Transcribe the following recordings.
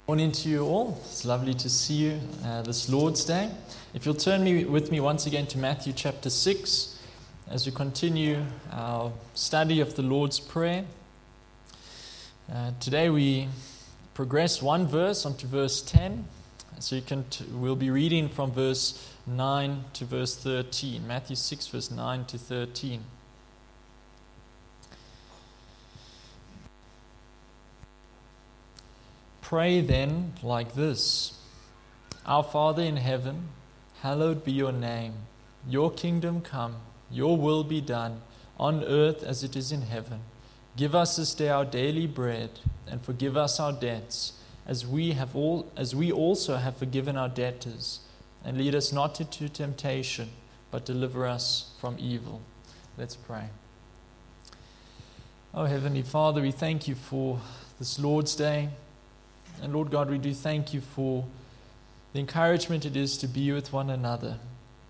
Morning to you all. It's lovely to see you this Lord's Day. If you'll turn with me once again to Matthew chapter 6 as we continue our study of the Lord's Prayer. Today we progress one verse onto verse 10. So we'll be reading from verse 9 to verse 13. Matthew 6 verse 9 to 13. Pray then like this: Our Father in heaven, hallowed be your name. Your kingdom come, your will be done, on earth as it is in heaven. Give us this day our daily bread, and forgive us our debts, as we also have forgiven our debtors. And lead us not into temptation, but deliver us from evil. Let's pray. Oh, Heavenly Father, we thank you for this Lord's Day. And Lord God, we do thank you for the encouragement it is to be with one another.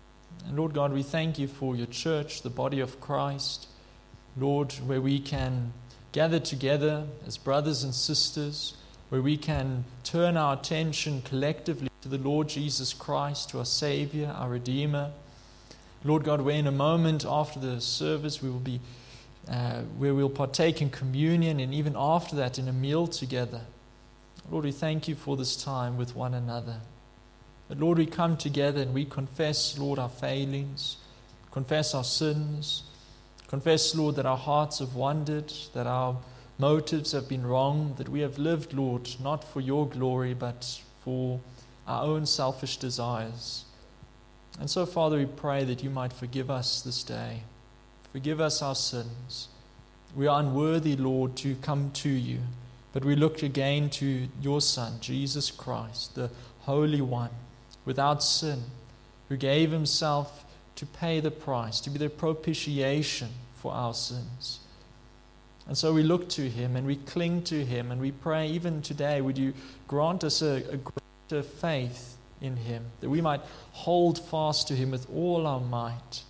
And Lord God, we thank you for your church, the body of Christ, Lord, where we can gather together as brothers and sisters, where we can turn our attention collectively to the Lord Jesus Christ, to our Savior, our Redeemer. Lord God, where in a moment after the service we will be, where we'll partake in communion, and even after that in a meal together. Lord, we thank you for this time with one another. But Lord, we come together and we confess, Lord, our failings, confess our sins, confess, Lord, that our hearts have wandered, that our motives have been wrong, that we have lived, Lord, not for your glory, but for our own selfish desires. And so, Father, we pray that you might forgive us this day. Forgive us our sins. We are unworthy, Lord, to come to you. But we look again to your Son, Jesus Christ, the Holy One, without sin, who gave himself to pay the price, to be the propitiation for our sins. And so we look to him and we cling to him and we pray, even today, would you grant us a greater faith in him, that we might hold fast to him with all our might.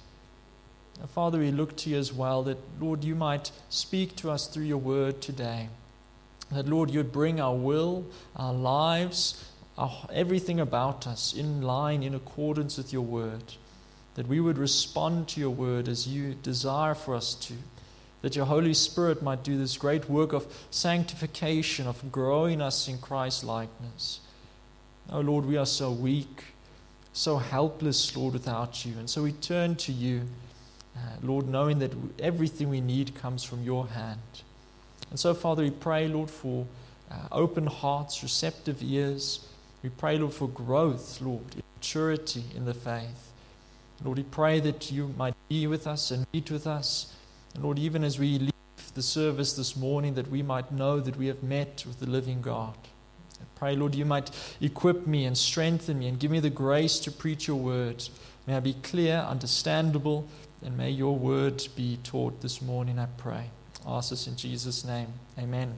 And Father, we look to you as well, that, Lord, you might speak to us through your word today. That, Lord, you'd bring our will, our lives, everything about us in line, in accordance with your word. That we would respond to your word as you desire for us to. That your Holy Spirit might do this great work of sanctification, of growing us in Christ's likeness. Oh, Lord, we are so weak, so helpless, Lord, without you. And so we turn to you, Lord, knowing that everything we need comes from your hand. And so, Father, we pray, Lord, for open hearts, receptive ears. We pray, Lord, for growth, Lord, maturity in the faith. Lord, we pray that you might be with us and meet with us. And Lord, even as we leave the service this morning, that we might know that we have met with the living God. I pray, Lord, you might equip me and strengthen me and give me the grace to preach your word. May I be clear, understandable, and may your word be taught this morning, I pray. Ask us in Jesus' name. Amen.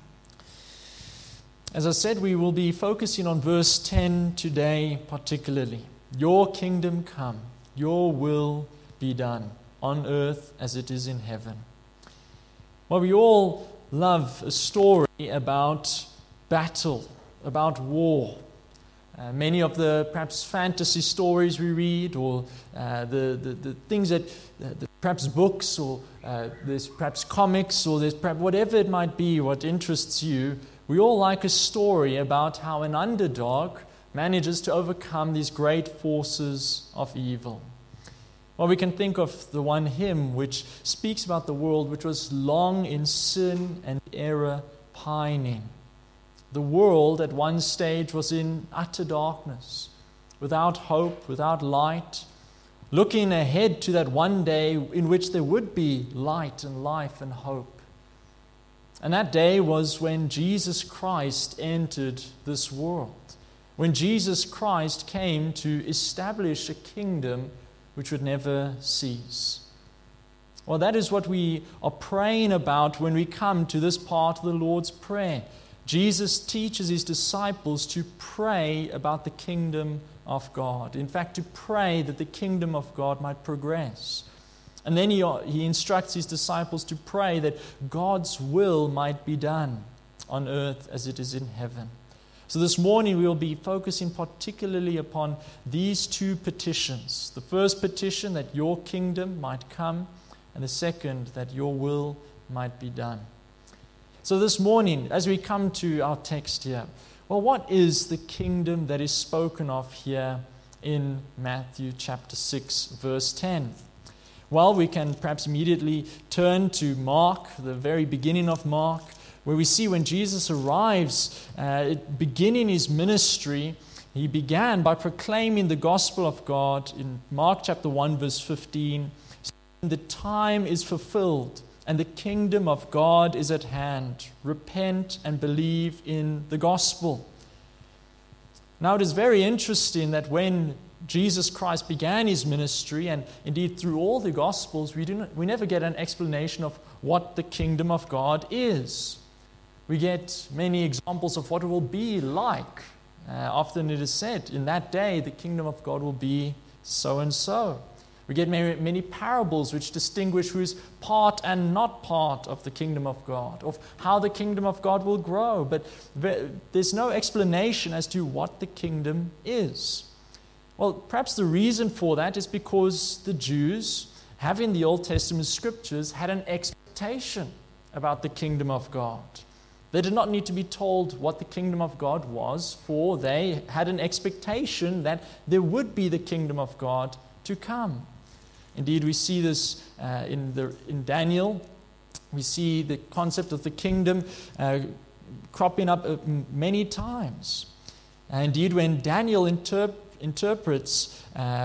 As I said, we will be focusing on verse 10 today particularly. Your kingdom come, your will be done, on earth as it is in heaven. Well, we all love a story about battle, about war. Many of the perhaps fantasy stories we read, or the things that perhaps books, or there's perhaps comics, or there's perhaps whatever it might be, what interests you. We all like a story about how an underdog manages to overcome these great forces of evil. Well, we can think of the one hymn which speaks about the world which was long in sin and error pining. The world at one stage was in utter darkness, without hope, without light, looking ahead to that one day in which there would be light and life and hope. And that day was when Jesus Christ entered this world, when Jesus Christ came to establish a kingdom which would never cease. Well, that is what we are praying about when we come to this part of the Lord's Prayer. Jesus teaches his disciples to pray about the kingdom of God. In fact, to pray that the kingdom of God might progress. And then he instructs his disciples to pray that God's will might be done on earth as it is in heaven. So this morning we will be focusing particularly upon these two petitions. The first petition, that your kingdom might come, and the second, that your will might be done. So this morning, as we come to our text here, well, what is the kingdom that is spoken of here in Matthew chapter 6, verse 10? Well, we can perhaps immediately turn to Mark, the very beginning of Mark, where we see when Jesus arrives, beginning his ministry, he began by proclaiming the gospel of God in Mark chapter 1, verse 15. The time is fulfilled, and the kingdom of God is at hand. Repent and believe in the gospel. Now, it is very interesting that when Jesus Christ began his ministry, and indeed through all the Gospels, we never get an explanation of what the kingdom of God is. We get many examples of what it will be like. Often it is said, in that day, the kingdom of God will be so and so. We get many parables which distinguish who is part and not part of the kingdom of God, of how the kingdom of God will grow. But there's no explanation as to what the kingdom is. Well, perhaps the reason for that is because the Jews, having the Old Testament scriptures, had an expectation about the kingdom of God. They did not need to be told what the kingdom of God was, for they had an expectation that there would be the kingdom of God to come. Indeed, we see this in Daniel. We see the concept of the kingdom cropping up many times. Indeed, when Daniel interprets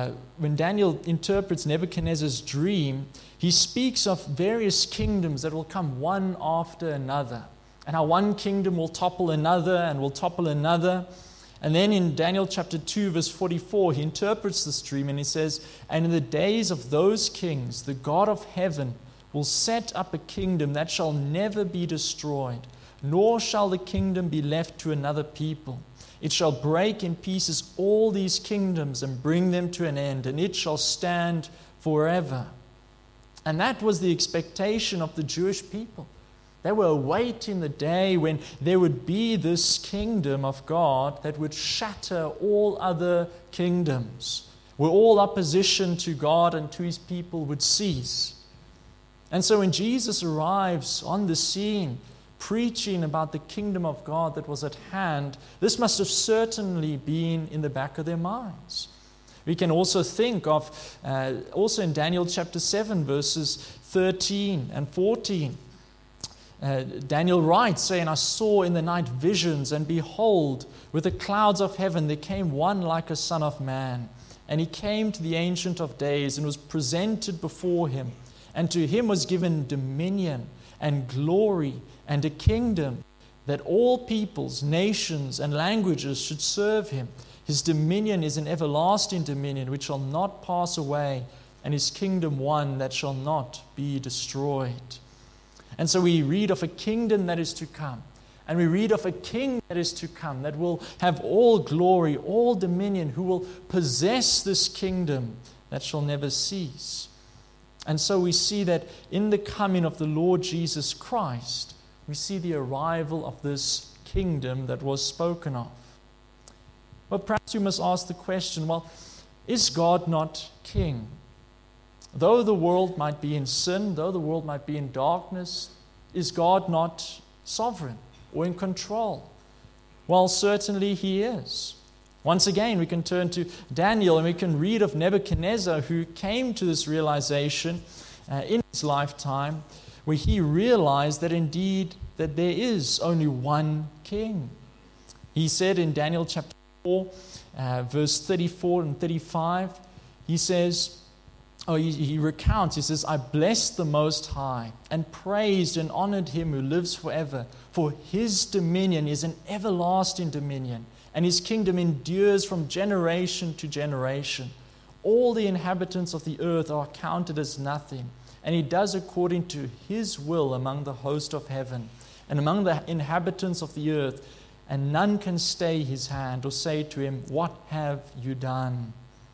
Nebuchadnezzar's dream, he speaks of various kingdoms that will come one after another, and how one kingdom will topple another and will topple another. And then in Daniel chapter 2, verse 44, he interprets this dream and he says, "And in the days of those kings, the God of heaven will set up a kingdom that shall never be destroyed, nor shall the kingdom be left to another people. It shall break in pieces all these kingdoms and bring them to an end, and it shall stand forever." And that was the expectation of the Jewish people. They were awaiting the day when there would be this kingdom of God that would shatter all other kingdoms, where all opposition to God and to his people would cease. And so when Jesus arrives on the scene, preaching about the kingdom of God that was at hand, this must have certainly been in the back of their minds. We can also think of, also in Daniel chapter 7, verses 13 and 14, Daniel writes, saying, "I saw in the night visions, and behold, with the clouds of heaven there came one like a son of man. And he came to the Ancient of Days and was presented before him. And to him was given dominion and glory and a kingdom, that all peoples, nations, and languages should serve him. His dominion is an everlasting dominion which shall not pass away, and his kingdom one that shall not be destroyed." And so we read of a kingdom that is to come. And we read of a king that is to come, that will have all glory, all dominion, who will possess this kingdom that shall never cease. And so we see that in the coming of the Lord Jesus Christ, we see the arrival of this kingdom that was spoken of. But perhaps we must ask the question, well, is God not king? Though the world might be in sin, though the world might be in darkness, is God not sovereign or in control? Well, certainly he is. Once again, we can turn to Daniel and we can read of Nebuchadnezzar, who came to this realization in his lifetime, where he realized that indeed that there is only one king. He said in Daniel chapter 4, verse 34 and 35, he says, he recounts, he says, "I blessed the Most High and praised and honored him who lives forever, for his dominion is an everlasting dominion, and his kingdom endures from generation to generation. All the inhabitants of the earth are counted as nothing, and he does according to his will among the host of heaven and among the inhabitants of the earth, and none can stay his hand or say to him, 'What have you done?'"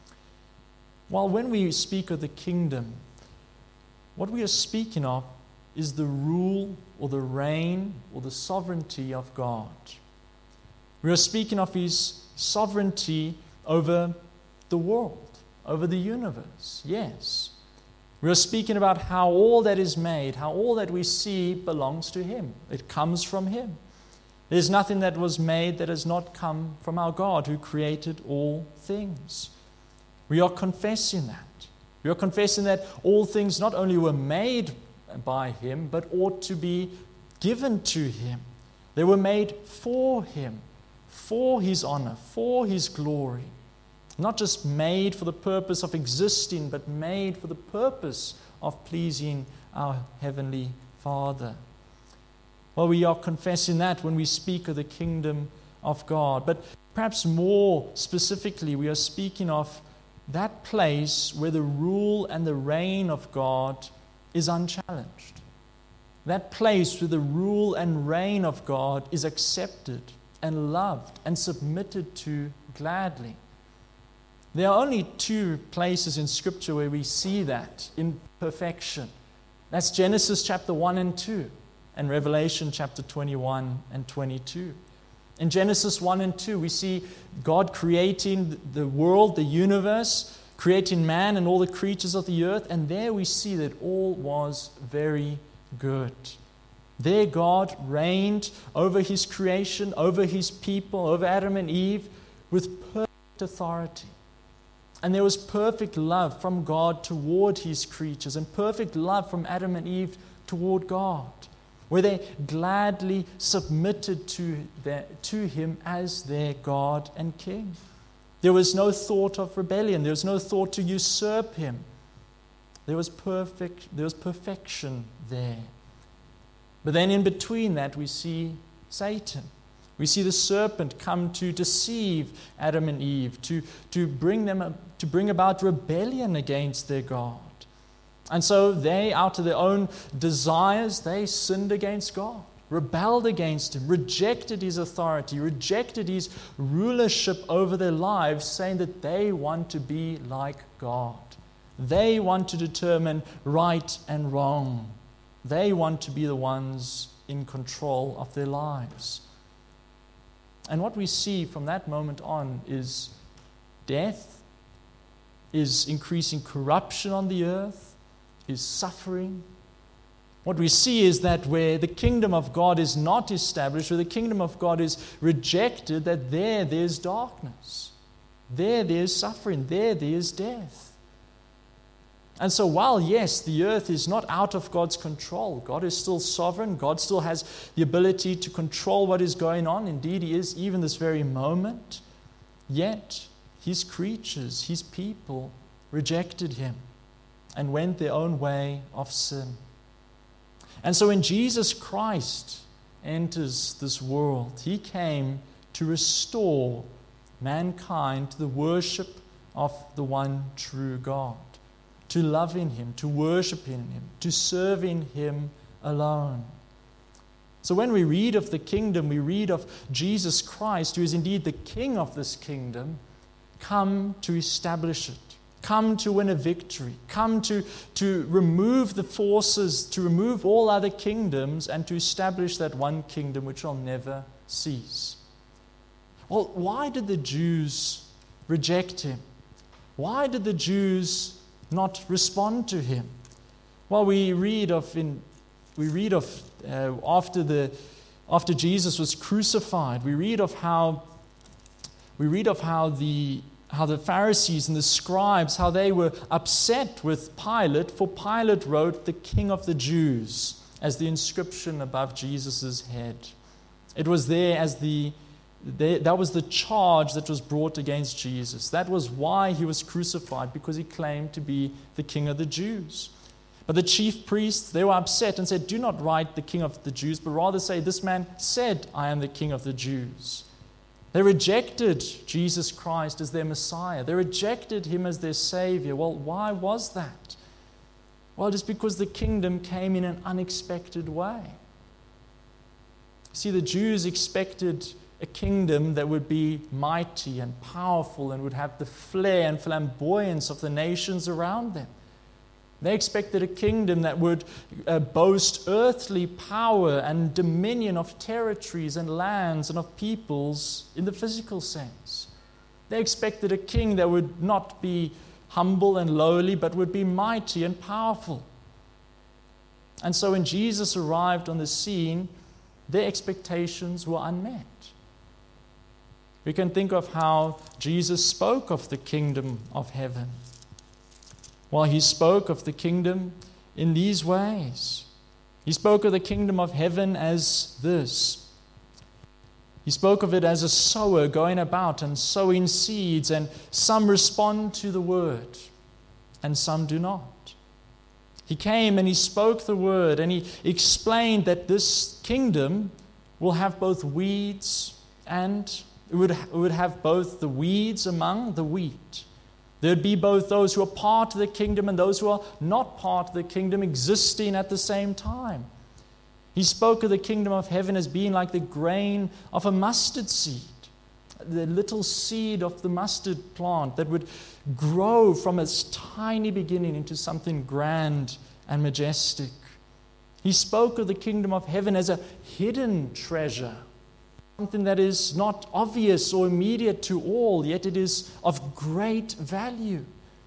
Well, when we speak of the kingdom, what we are speaking of is the rule or the reign or the sovereignty of God. We are speaking of his sovereignty over the world, over the universe. Yes. We are speaking about how all that is made, how all that we see belongs to him. It comes from him. There's nothing that was made that has not come from our God who created all things. We are confessing that. We are confessing that all things not only were made by him, but ought to be given to him. They were made for him, for his honor, for his glory. Not just made for the purpose of existing, but made for the purpose of pleasing our Heavenly Father. Well, we are confessing that when we speak of the kingdom of God. But perhaps more specifically, we are speaking of that place where the rule and the reign of God is unchallenged. That place where the rule and reign of God is accepted and loved and submitted to gladly. There are only two places in Scripture where we see that in perfection. That's Genesis chapter 1 and 2 and Revelation chapter 21 and 22. In Genesis 1 and 2, we see God creating the world, the universe, creating man and all the creatures of the earth, and there we see that all was very good. There God reigned over his creation, over his people, over Adam and Eve, with perfect authority. And there was perfect love from God toward his creatures, and perfect love from Adam and Eve toward God, where they gladly submitted to him as their God and King. There was no thought of rebellion. There was no thought to usurp him. There was perfection there. But then in between that, we see Satan. We see the serpent come to deceive Adam and Eve, to bring about rebellion against their God. And so they, out of their own desires, they sinned against God, rebelled against him, rejected his authority, rejected his rulership over their lives, saying that they want to be like God. They want to determine right and wrong. They want to be the ones in control of their lives. And what we see from that moment on is death, is increasing corruption on the earth, is suffering. What we see is that where the kingdom of God is not established, where the kingdom of God is rejected, that there's darkness. There's suffering. There's death. And so while, yes, the earth is not out of God's control, God is still sovereign, God still has the ability to control what is going on. Indeed, he is even this very moment. Yet, his creatures, his people, rejected him and went their own way of sin. And so when Jesus Christ enters this world, he came to restore mankind to the worship of the one true God, to love in him, to worship in him, to serve in him alone. So when we read of the kingdom, we read of Jesus Christ, who is indeed the king of this kingdom, come to establish it, come to win a victory, come to remove the forces, to remove all other kingdoms, and to establish that one kingdom which will never cease. Well, why did the Jews reject him? Why did the Jews not respond to him? Well, we read of after Jesus was crucified, we read of how the Pharisees and the scribes, how they were upset with Pilate, for Pilate wrote "the King of the Jews" as the inscription above Jesus' head. It was there as that was the charge that was brought against Jesus. That was why he was crucified, because he claimed to be the King of the Jews. But the chief priests, they were upset and said, "Do not write the King of the Jews, but rather say, 'This man said, I am the King of the Jews.'" They rejected Jesus Christ as their Messiah. They rejected him as their Savior. Well, why was that? Well, it is because the kingdom came in an unexpected way. See, the Jews expected a kingdom that would be mighty and powerful and would have the flair and flamboyance of the nations around them. They expected a kingdom that would boast earthly power and dominion of territories and lands and of peoples in the physical sense. They expected a king that would not be humble and lowly, but would be mighty and powerful. And so when Jesus arrived on the scene, their expectations were unmet. We can think of how Jesus spoke of the kingdom of heaven. Well, he spoke of the kingdom in these ways. He spoke of the kingdom of heaven as this. He spoke of it as a sower going about and sowing seeds, and some respond to the word, and some do not. He came and he spoke the word, and he explained that this kingdom will have both weeds and it would have both the weeds among the wheat. There'd be both those who are part of the kingdom and those who are not part of the kingdom existing at the same time. He spoke of the kingdom of heaven as being like the grain of a mustard seed, the little seed of the mustard plant that would grow from its tiny beginning into something grand and majestic. He spoke of the kingdom of heaven as a hidden treasure, something that is not obvious or immediate to all, yet it is of great value.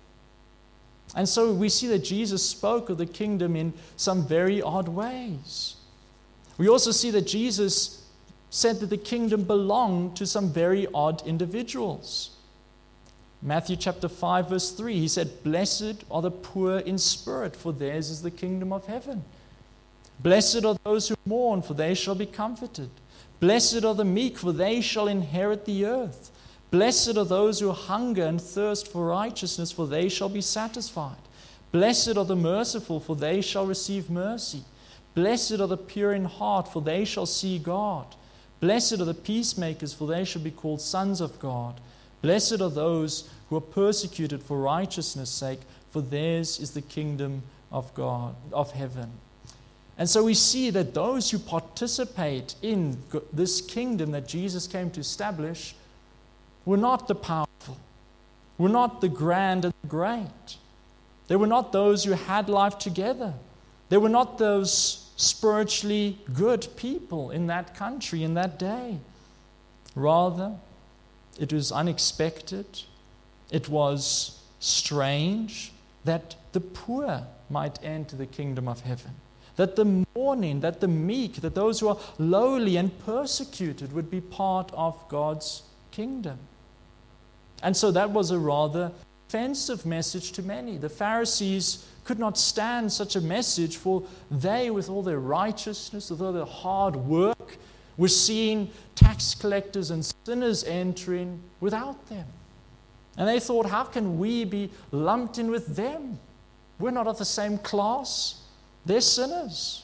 And so we see that Jesus spoke of the kingdom in some very odd ways. We also see that Jesus said that the kingdom belonged to some very odd individuals. Matthew chapter 5 verse 3, he said, "Blessed are the poor in spirit, for theirs is the kingdom of heaven. Blessed are those who mourn, for they shall be comforted. Blessed are the meek, for they shall inherit the earth. Blessed are those who hunger and thirst for righteousness, for they shall be satisfied. Blessed are the merciful, for they shall receive mercy. Blessed are the pure in heart, for they shall see God. Blessed are the peacemakers, for they shall be called sons of God. Blessed are those who are persecuted for righteousness' sake, for theirs is the kingdom of God, of heaven." And so we see that those who participate in this kingdom that Jesus came to establish were not the powerful, were not the grand and the great. They were not those who had life together. They were not those spiritually good people in that country, in that day. Rather, it was unexpected, it was strange that the poor might enter the kingdom of heaven. That the mourning, that the meek, that those who are lowly and persecuted would be part of God's kingdom. And so that was a rather offensive message to many. The Pharisees could not stand such a message, for they, with all their righteousness, with all their hard work, were seeing tax collectors and sinners entering without them. And they thought, how can we be lumped in with them? We're not of the same class. They're sinners.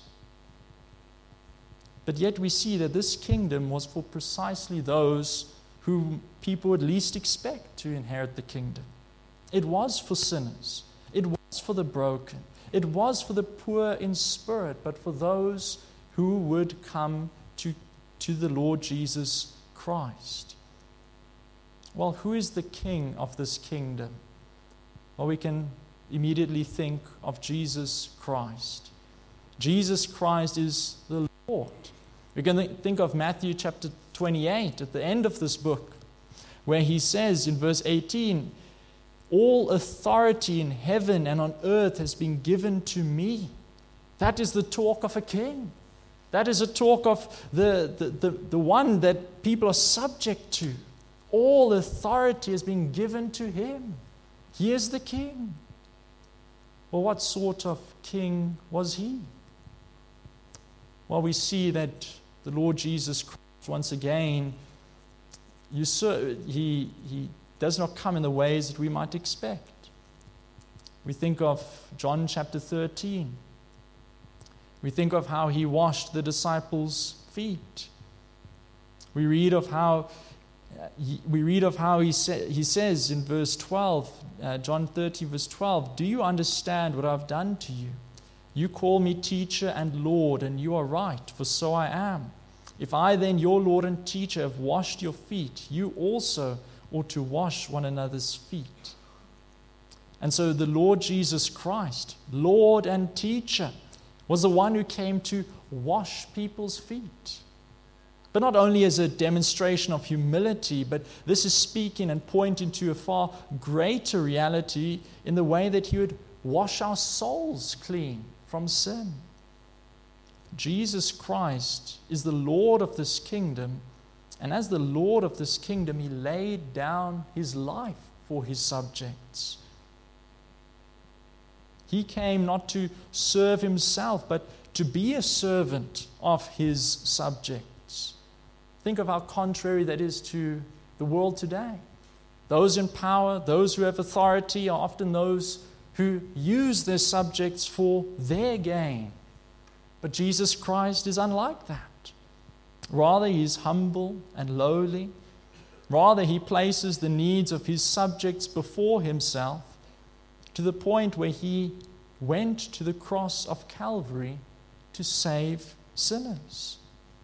But yet we see that this kingdom was for precisely those whom people would least expect to inherit the kingdom. It was for sinners. It was for the broken. It was for the poor in spirit, but for those who would come to the Lord Jesus Christ. Well, who is the king of this kingdom? Well, we can immediately think of Jesus Christ. Jesus Christ is the Lord. We can think of Matthew chapter 28 at the end of this book, where he says in verse 18, "All authority in heaven and on earth has been given to me." That is the talk of a king. That is a talk of the one that people are subject to. All authority has been given to him. He is the king. Well, what sort of king was he? Well, we see that the Lord Jesus Christ, once again, he does not come in the ways that we might expect. We think of John chapter 13. We think of how he washed the disciples' feet. We read of how he says in verse 12, John 13 verse 12, "Do you understand what I've done to you? You call me teacher and Lord, and you are right, for so I am. If I then, your Lord and teacher, have washed your feet, you also ought to wash one another's feet." And so the Lord Jesus Christ, Lord and teacher, was the one who came to wash people's feet. But not only as a demonstration of humility, but this is speaking and pointing to a far greater reality in the way that he would wash our souls clean from sin. Jesus Christ is the Lord of this kingdom, and as the Lord of this kingdom, he laid down his life for his subjects. He came not to serve himself, but to be a servant of his subjects. Think of how contrary that is to the world today. Those in power, those who have authority, are often those who use their subjects for their gain. But Jesus Christ is unlike that. Rather, he is humble and lowly. Rather, he places the needs of his subjects before himself, to the point where he went to the cross of Calvary to save sinners.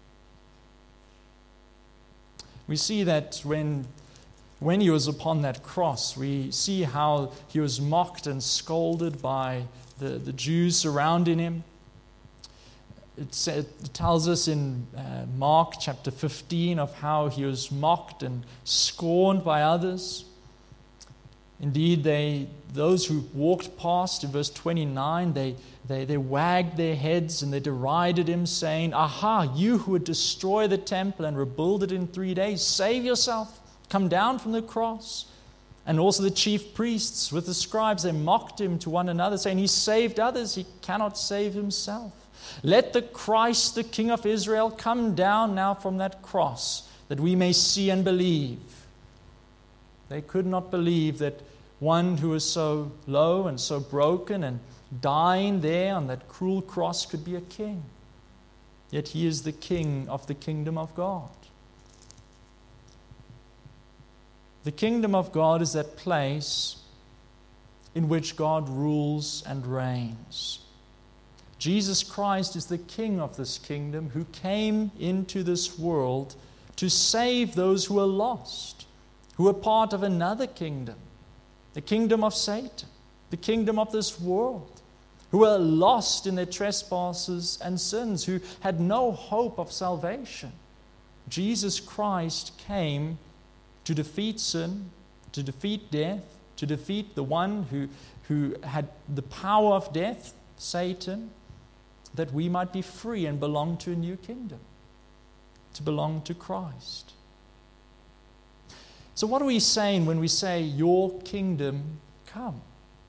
We see that when he was upon that cross, we see how he was mocked and scolded by the Jews surrounding him. It tells us in Mark chapter 15 of how he was mocked and scorned by others. Indeed, those who walked past, in verse 29, they wagged their heads and they derided him, saying, "Aha, you who would destroy the temple and rebuild it in 3 days, save yourself, come down from the cross." And also the chief priests with the scribes, they mocked him to one another, saying, "He saved others, he cannot save himself. Let the Christ, the King of Israel, come down now from that cross, that we may see and believe." They could not believe that one who was so low and so broken and dying there on that cruel cross could be a king. Yet he is the king of the kingdom of God. The kingdom of God is that place in which God rules and reigns. Jesus Christ is the king of this kingdom, who came into this world to save those who are lost, who are part of another kingdom, the kingdom of Satan, the kingdom of this world, who are lost in their trespasses and sins, who had no hope of salvation. Jesus Christ came to defeat sin, to defeat death, to defeat the one who had the power of death, Satan, that we might be free and belong to a new kingdom, to belong to Christ. So what are we saying when we say, "Your kingdom come"?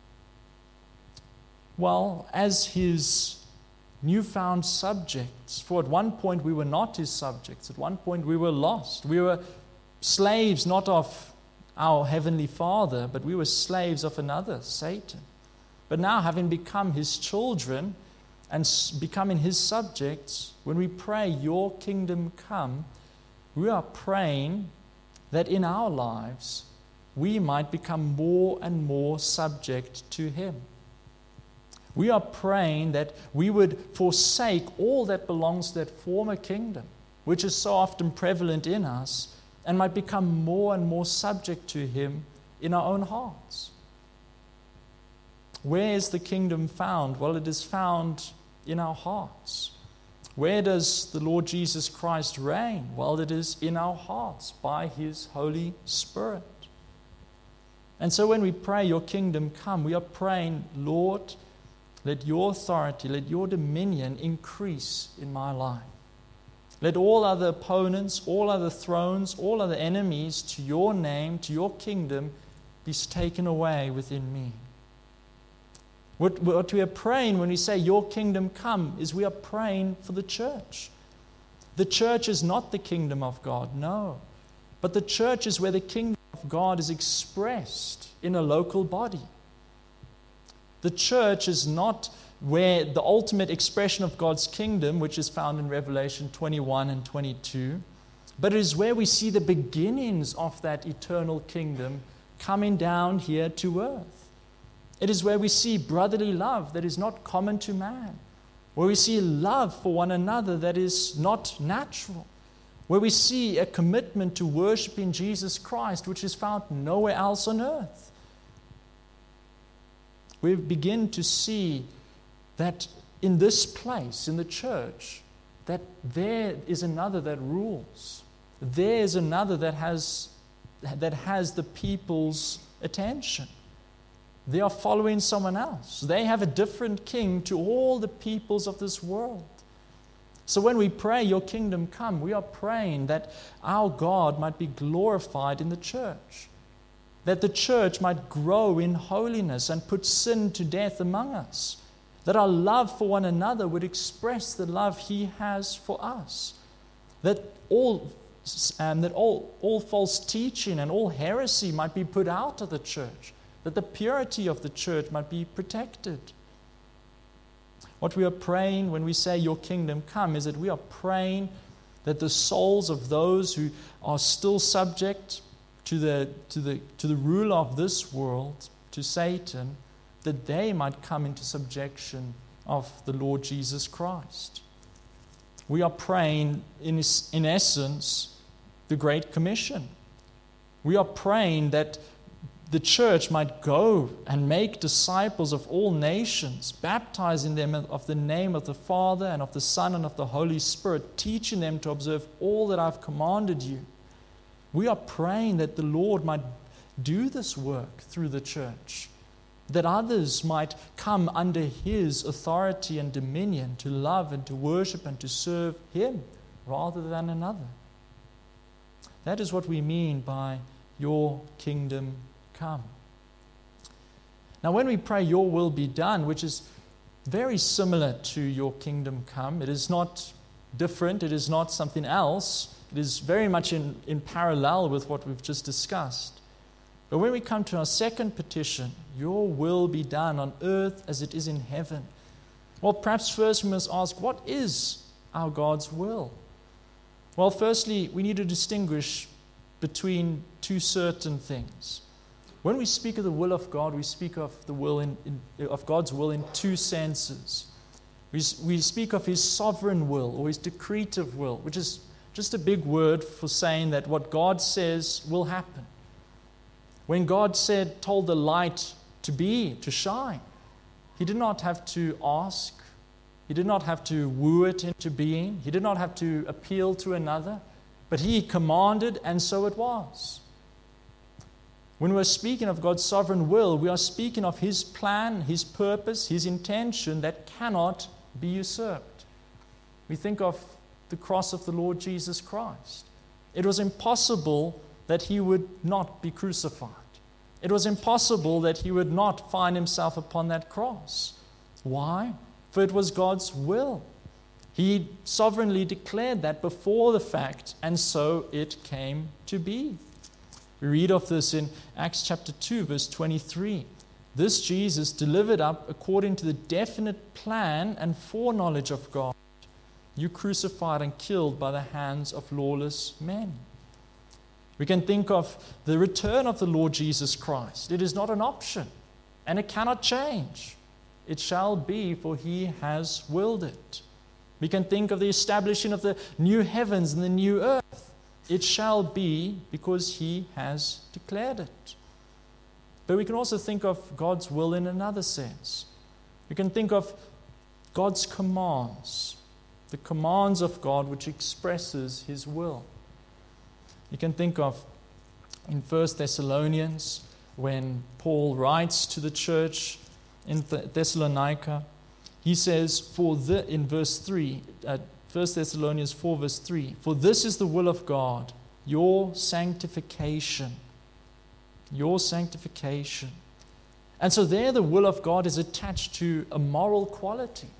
Well, as his newfound subjects, for at one point we were not his subjects, at one point we were lost. We were slaves not of our heavenly Father, but we were slaves of another, Satan. But now, having become his children and becoming his subjects, when we pray, "Your kingdom come," we are praying that in our lives we might become more and more subject to him. We are praying that we would forsake all that belongs to that former kingdom, which is so often prevalent in us, and might become more and more subject to him in our own hearts. Where is the kingdom found? Well, it is found in our hearts. Where does the Lord Jesus Christ reign? Well, it is in our hearts by his Holy Spirit. And so when we pray, "Your kingdom come," we are praying, "Lord, let your authority, let your dominion increase in my life. Let all other opponents, all other thrones, all other enemies to your name, to your kingdom, be taken away within me." What we are praying when we say, "Your kingdom come," is we are praying for the church. The church is not the kingdom of God, no. But the church is where the kingdom of God is expressed in a local body. The church is not where the ultimate expression of God's kingdom, which is found in Revelation 21 and 22, but it is where we see the beginnings of that eternal kingdom coming down here to earth. It is where we see brotherly love that is not common to man, where we see love for one another that is not natural, where we see a commitment to worshiping Jesus Christ, which is found nowhere else on earth. we begin to see that in this place, in the church, that there is another that rules. There is another that has the people's attention. They are following someone else. They have a different king to all the peoples of this world. So when we pray, your kingdom come, we are praying that our God might be glorified in the church, that the church might grow in holiness and put sin to death among us, that our love for one another would express the love He has for us, that all false teaching and all heresy might be put out of the church, that the purity of the church might be protected. What we are praying when we say your kingdom come is that we are praying that the souls of those who are still subject to the ruler of this world, to Satan, that they might come into subjection of the Lord Jesus Christ. We are praying, in essence, the Great Commission. We are praying that the church might go and make disciples of all nations, baptizing them of the name of the Father and of the Son and of the Holy Spirit, teaching them to observe all that I've commanded you. We are praying that the Lord might do this work through the church, that others might come under His authority and dominion to love and to worship and to serve Him rather than another. That is what we mean by your kingdom come. Now, when we pray, your will be done, which is very similar to your kingdom come, it is not different, it is not something else, it is very much in parallel with what we've just discussed. But when we come to our second petition, your will be done on earth as it is in heaven. Well, perhaps first we must ask, what is our God's will? Well, firstly, we need to distinguish between two certain things. When we speak of the will of God, we speak of the will of God's will in two senses. We speak of His sovereign will or His decretive will, which is just a big word for saying that what God says will happen. When God told the light to shine, He did not have to ask. He did not have to woo it into being. He did not have to appeal to another, but He commanded, and so it was. When we're speaking of God's sovereign will, we are speaking of His plan, His purpose, His intention that cannot be usurped. We think of the cross of the Lord Jesus Christ. It was impossible that He would not be crucified. It was impossible that He would not find Himself upon that cross. Why? For it was God's will. He sovereignly declared that before the fact, and so it came to be. We read of this in Acts chapter 2, verse 23. This Jesus delivered up according to the definite plan and foreknowledge of God, you crucified and killed by the hands of lawless men. We can think of the return of the Lord Jesus Christ. It is not an option, and it cannot change. It shall be, for He has willed it. We can think of the establishing of the new heavens and the new earth. It shall be because He has declared it. But we can also think of God's will in another sense. We can think of God's commands, the commands of God which expresses His will. You can think of in 1 Thessalonians when Paul writes to the church in Thessalonica. He says, in verse 3, 1 Thessalonians 4 verse 3, for this is the will of God, your sanctification. Your sanctification. And so there the will of God is attached to a moral quality.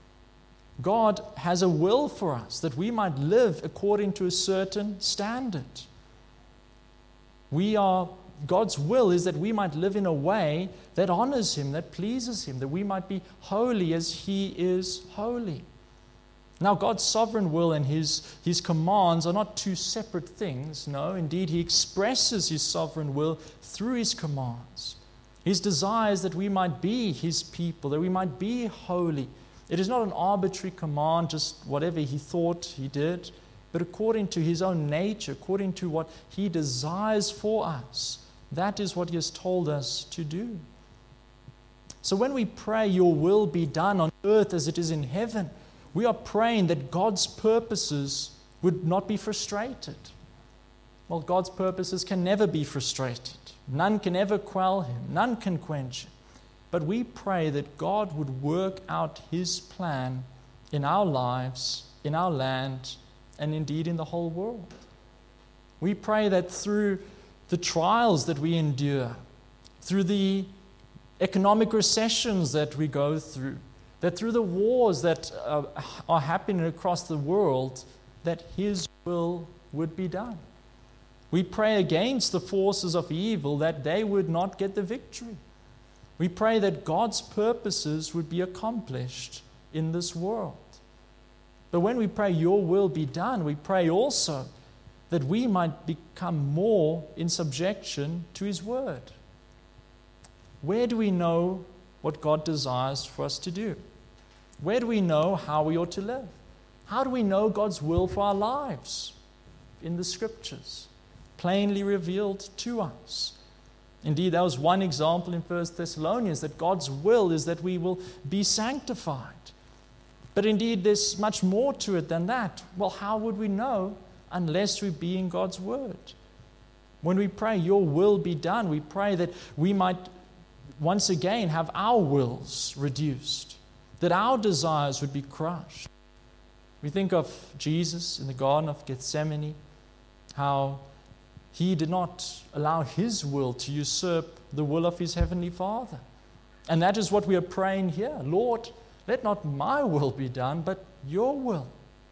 God has a will for us that we might live according to a certain standard. God's will is that we might live in a way that honors Him, that pleases Him, that we might be holy as He is holy. Now, God's sovereign will and His commands are not two separate things. No, indeed, He expresses His sovereign will through His commands. His desire is that we might be His people, that we might be holy. It is not an arbitrary command, just whatever He thought He did, but according to His own nature, according to what He desires for us. That is what He has told us to do. So when we pray, your will be done on earth as it is in heaven, we are praying that God's purposes would not be frustrated. Well, God's purposes can never be frustrated. None can ever quell him. None can quench him. But we pray that God would work out his plan in our lives, in our land, and indeed in the whole world. We pray that through the trials that we endure, through the economic recessions that we go through, that through the wars that are happening across the world, that his will would be done. We pray against the forces of evil that they would not get the victory. We pray that God's purposes would be accomplished in this world. But when we pray your will be done, we pray also that we might become more in subjection to his word. Where do we know what God desires for us to do? Where do we know how we ought to live? How do we know God's will for our lives? In the Scriptures, plainly revealed to us. Indeed, that was one example in 1 Thessalonians, that God's will is that we will be sanctified. But indeed, there's much more to it than that. Well, how would we know unless we be in God's word? When we pray, your will be done, we pray that we might once again have our wills reduced, that our desires would be crushed. We think of Jesus in the Garden of Gethsemane, how he did not allow his will to usurp the will of his heavenly Father. And that is what we are praying here. Lord, let not my will be done, but your will.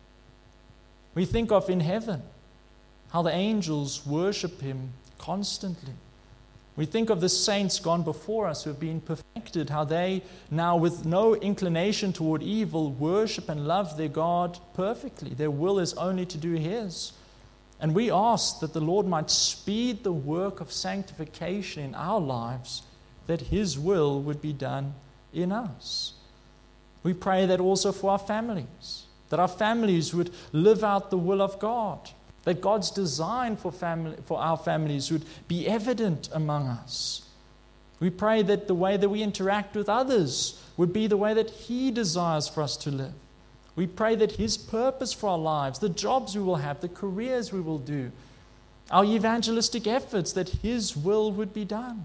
We think of in heaven how the angels worship him constantly. We think of the saints gone before us who have been perfected, how they now, with no inclination toward evil, worship and love their God perfectly. Their will is only to do his. And we ask that the Lord might speed the work of sanctification in our lives, that his will would be done in us. We pray that also for our families, that our families would live out the will of God, that God's design for our families would be evident among us. We pray that the way that we interact with others would be the way that he desires for us to live. We pray that his purpose for our lives, the jobs we will have, the careers we will do, our evangelistic efforts, that his will would be done.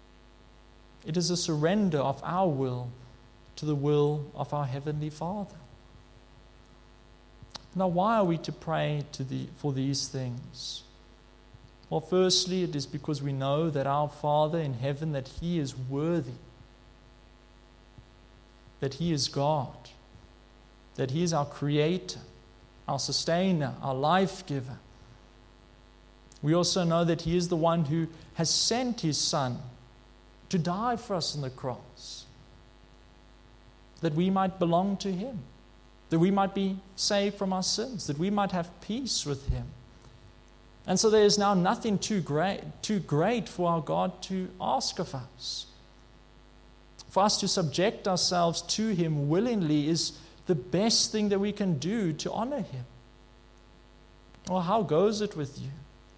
It is a surrender of our will to the will of our Heavenly Father. Now, why are we to pray for these things? Well, firstly, it is because we know that our Father in heaven, that he is worthy, that he is God, that he is our creator, our sustainer, our life giver. We also know that he is the one who has sent his Son to die for us on the cross, that we might belong to him, that we might be saved from our sins, that we might have peace with him. And so there is now nothing too great for our God to ask of us. For us to subject ourselves to him willingly is the best thing that we can do to honor him. Well, how goes it with you?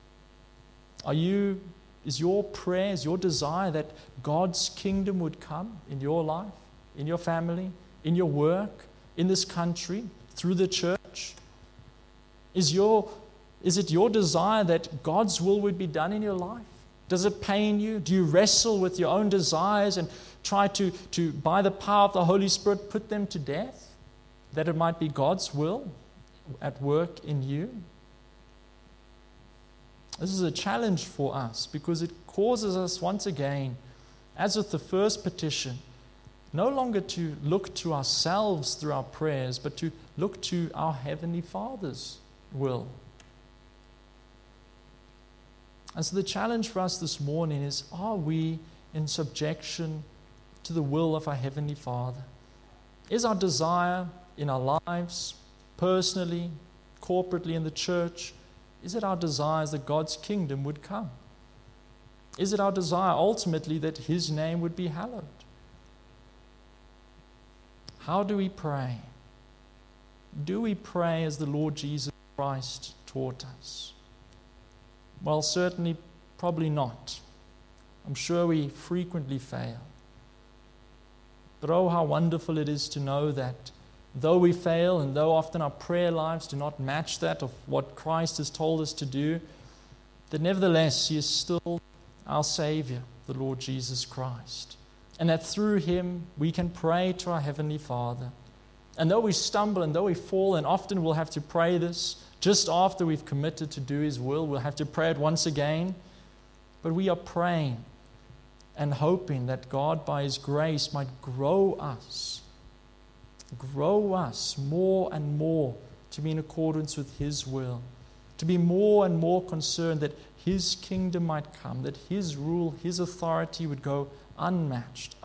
Is your prayer, is your desire that God's kingdom would come in your life, in your family, in your work, in this country, through the church? Is it your desire that God's will would be done in your life? Does it pain you? Do you wrestle with your own desires and try to by the power of the Holy Spirit, put them to death, that it might be God's will at work in you? This is a challenge for us because it causes us once again, as with the first petition, no longer to look to ourselves through our prayers, but to look to our Heavenly Father's will. And so the challenge for us this morning is, are we in subjection to the will of our Heavenly Father? Is our desire in our lives, personally, corporately in the church, is it our desires that God's kingdom would come? Is it our desire ultimately that his name would be hallowed? How do we pray? Do we pray as the Lord Jesus Christ taught us? Well, certainly, probably not. I'm sure we frequently fail. But oh, how wonderful it is to know that though we fail and though often our prayer lives do not match that of what Christ has told us to do, that nevertheless He is still our Savior, the Lord Jesus Christ. And that through Him we can pray to our Heavenly Father. And though we stumble and though we fall, and often we'll have to pray this just after we've committed to do His will, we'll have to pray it once again. But we are praying and hoping that God, by His grace, might grow us more and more to be in accordance with His will, to be more and more concerned that His kingdom might come, that His rule, His authority would go unmatched,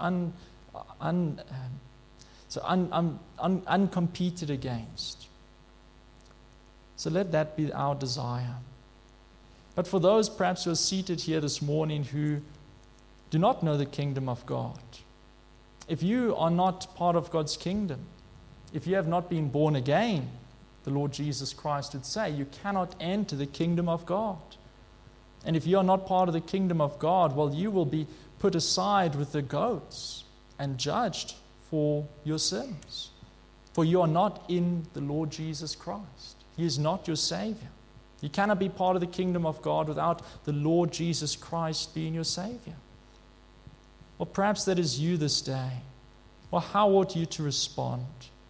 uncompeted against. So let that be our desire. But for those perhaps who are seated here this morning who do not know the kingdom of God, if you are not part of God's kingdom, if you have not been born again, the Lord Jesus Christ would say, you cannot enter the kingdom of God. And if you are not part of the kingdom of God, well, you will be put aside with the goats and judged for your sins. For you are not in the Lord Jesus Christ. He is not your Savior. You cannot be part of the kingdom of God without the Lord Jesus Christ being your Savior. Well, perhaps that is you this day. Well, how ought you to respond?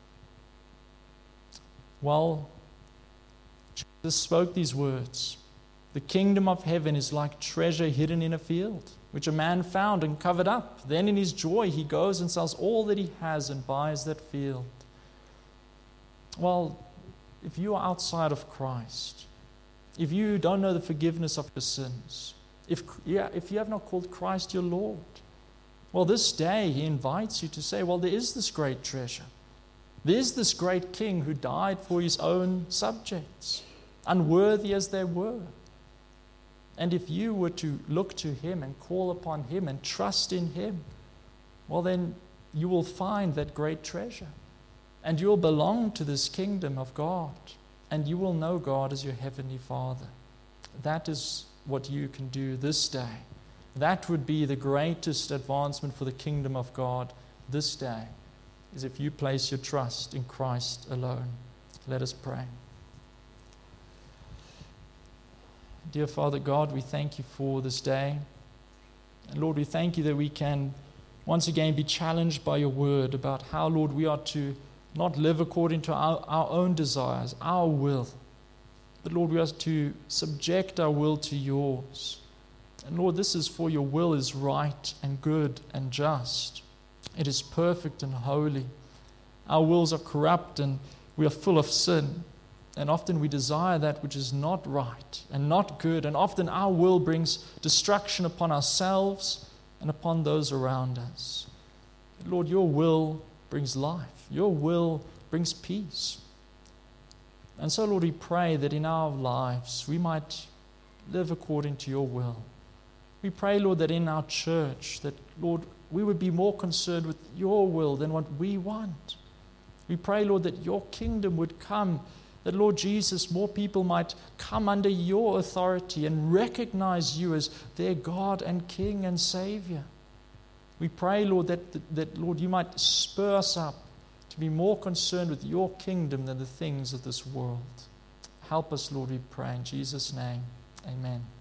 Well, Jesus spoke these words. The kingdom of heaven is like treasure hidden in a field, which a man found and covered up. Then in his joy he goes and sells all that he has and buys that field. Well, if you are outside of Christ, if you don't know the forgiveness of your sins, if you have not called Christ your Lord, well, this day He invites you to say, well, there is this great treasure. There is this great King who died for His own subjects, unworthy as they were. And if you were to look to Him and call upon Him and trust in Him, well, then you will find that great treasure. And you will belong to this kingdom of God. And you will know God as your Heavenly Father. That is what you can do this day. That would be the greatest advancement for the kingdom of God this day, is if you place your trust in Christ alone. Let us pray. Dear Father God, we thank You for this day. And Lord, we thank You that we can once again be challenged by Your word about how, Lord, we are to not live according to our own desires, our will. But Lord, we are to subject our will to Yours. And Lord, this is for Your will is right and good and just. It is perfect and holy. Our wills are corrupt and we are full of sin. And often we desire that which is not right and not good. And often our will brings destruction upon ourselves and upon those around us. But Lord, Your will brings life. Your will brings peace. And so, Lord, we pray that in our lives we might live according to Your will. We pray, Lord, that in our church, that, Lord, we would be more concerned with Your will than what we want. We pray, Lord, that Your kingdom would come, that, Lord Jesus, more people might come under Your authority and recognize You as their God and King and Savior. We pray, Lord, that Lord, You might spur us up to be more concerned with Your kingdom than the things of this world. Help us, Lord, we pray in Jesus' name. Amen.